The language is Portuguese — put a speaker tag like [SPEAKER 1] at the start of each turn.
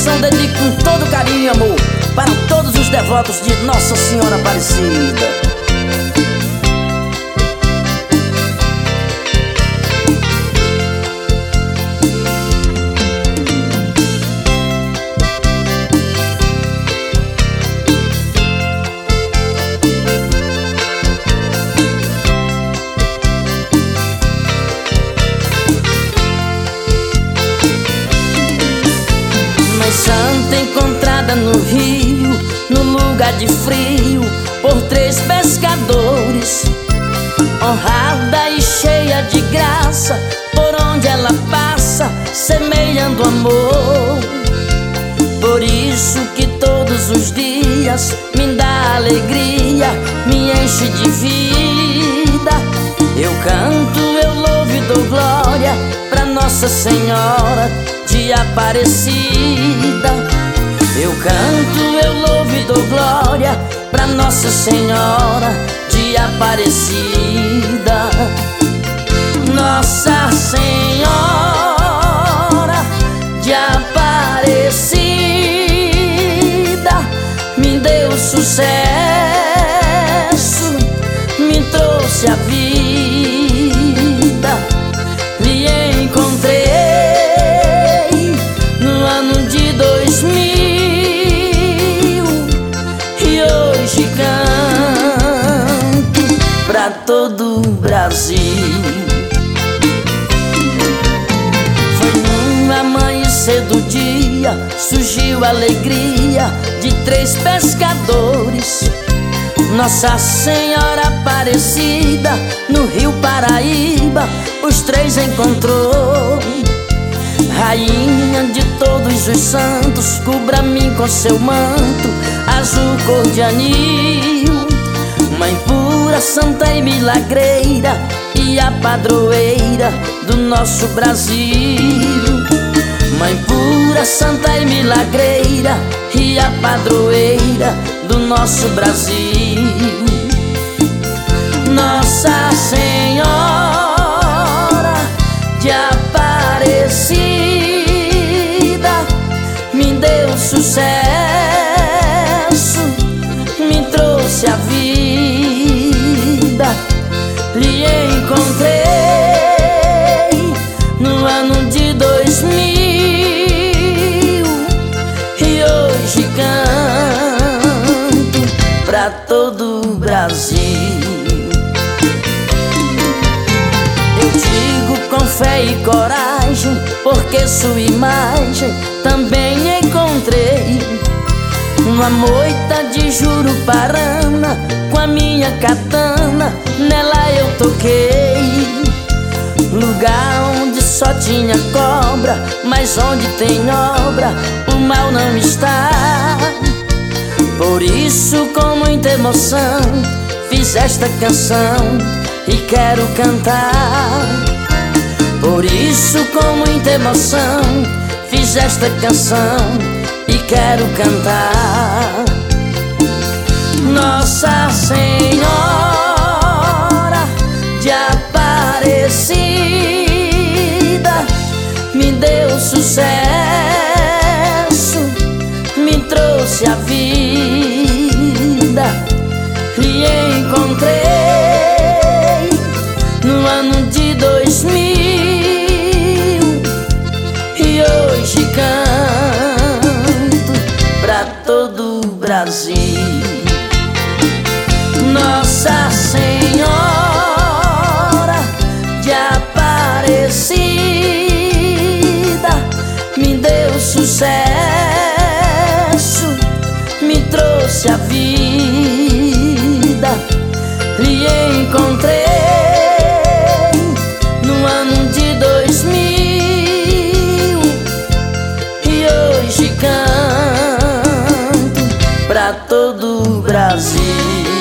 [SPEAKER 1] canção dedico com todo carinho e amor para todos os devotos de Nossa Senhora Aparecida. Santa encontrada no rio, no lugar de frio, por 3 pescadores. Honrada e cheia de graça, por onde ela passa, semeando amor. Por isso que todos os dias me dá alegria, me enche de vida. Eu canto, eu louvo e dou glória pra Nossa Senhora de Aparecida. Eu canto, eu louvo e dou glória pra Nossa Senhora de Aparecida. Nossa Senhora de Aparecida me deu sucesso, me trouxe a vida. Lhe encontrei no ano de 2000 e hoje canto pra todo o Brasil. Foi num amanhecer do dia, surgiu a alegria de 3 pescadores. Nossa Senhora Aparecida no Rio Paraíba os 3 encontrou. Rainha de todos os santos, cubra-me com seu manto azul cor de anil. Mãe pura, santa e milagreira, e a padroeira do nosso Brasil. Mãe pura, santa e milagreira, e a padroeira do nosso Brasil. Nossa Senhora de Aparecida me deu sucesso, me trouxe a vida. Lhe encontrei no ano de 2000 e hoje canto pra todo o Brasil. Eu digo com fé e coragem, porque sua imagem também encontrei numa moita de Juruparana, com a minha katana nela eu toquei. Lugar onde só tinha cobra, mas onde tem obra o mal não está. Por isso com muita emoção fiz esta canção e quero cantar. Por isso com muita emoção fiz esta canção e quero cantar. Nossa Senhora de Aparecida me deu sucesso, me trouxe a vida. Lhe encontrei no ano de 2000 e hoje canto pra todo o Brasil. Nossa Senhora de Aparecida me deu sucesso, me trouxe a vida. Lhe encontrei no ano de 2000 e hoje canto pra todo o Brasil.